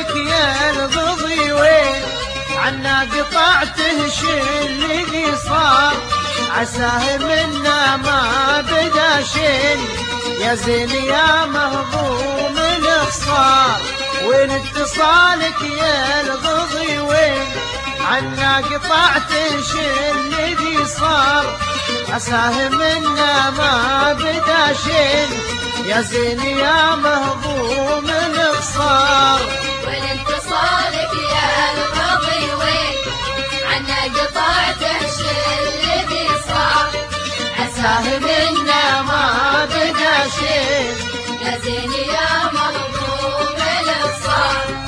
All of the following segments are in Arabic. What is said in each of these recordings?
اتصالك يا الغضي وين عنا قطعته اللي صار عساه منا ما بدا شين يا زين يا مهضوم الخصار وين اتصالك يا الغضي وين عنا قطعته اللي صار عساه منا ما بدا شين يا زين يا مهضوم الخصار وين اتصالك يا الغضي وين عنا قطعته الذي صار عساه منا ما بدا شين يا زين يا مهضوم الخصار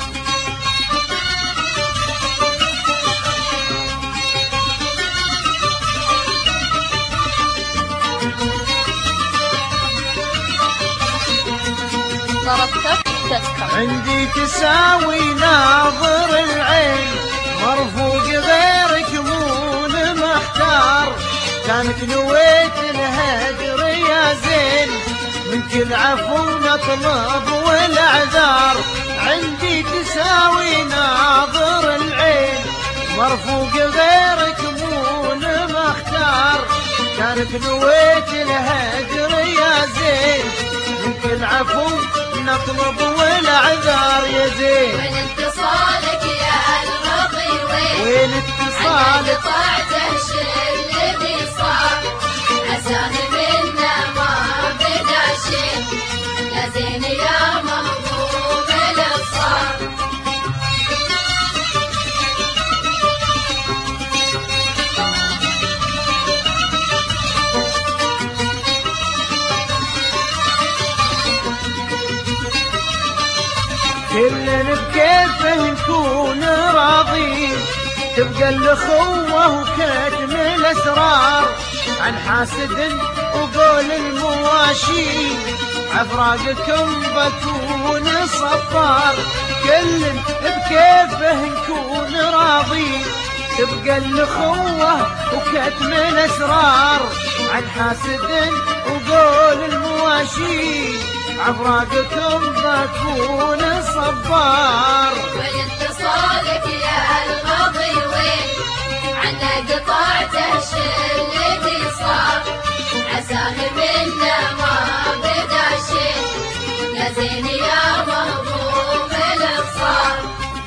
عندي تساوي ناظر العين مرفوق غيرك مون محتار كانك نويت الهجر يا زين منك العفو نطلب والاعذار عندي تساوي ناظر العين مرفوق غيرك مون مختار كانك نويت الهجر يا زين منك العفو نطلب والاعذار يا زين وين اتصالك يا الغضي وين اتصالك قطعته الذي صار عساه منا ما بدا شيء يا زين يا مهضوم الخصار كلنا بكيفه نكون راضين تبقى الاخوه وكتم الاسرار عن حاسد وقول المواشي عفراقكم بكون صفار كلنا بكيفه نكون راضين تبقى الاخوه وكتم الاسرار عن حاسد وقول المواشي عفراقكم بكون صبار وين اتصالك يا الغضي وين عنا قطعته الذي صار عساه منا ما بدا شيء يا زين يا مهضوم الخصار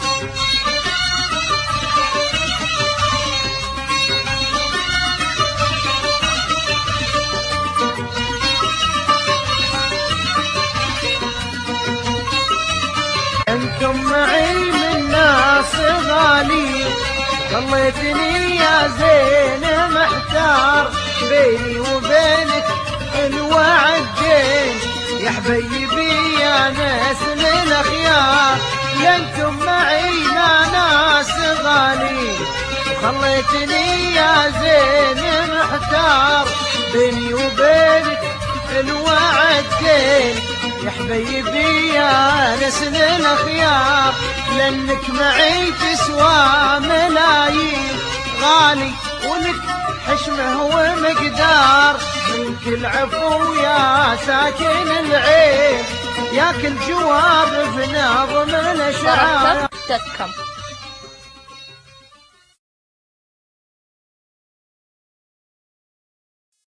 انتم معي من ناس غالي خليتني يا زين محتار بيني وبينك الوعدين يا حبيبي يا ناس للاخيار انتم معي يا ناس غالي خليتني يا زين محتار بيني وبينك الوعدين يا حبيبي يا نسل الاخيار لانك معي تسوى ملايين غالي ولك حشمه ومقدار منك العفو يا ساكن العين ياكل جواب في نظم الاشعار.